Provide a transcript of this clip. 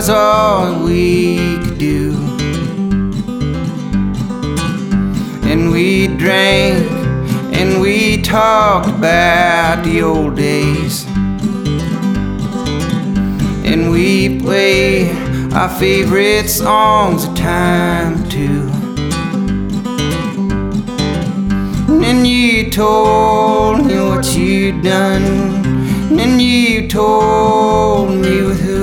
was all we could do. And we drank and we talked about the old days. And we played our favorite songs a time or two. And you told me what you'd done, and you told me with who.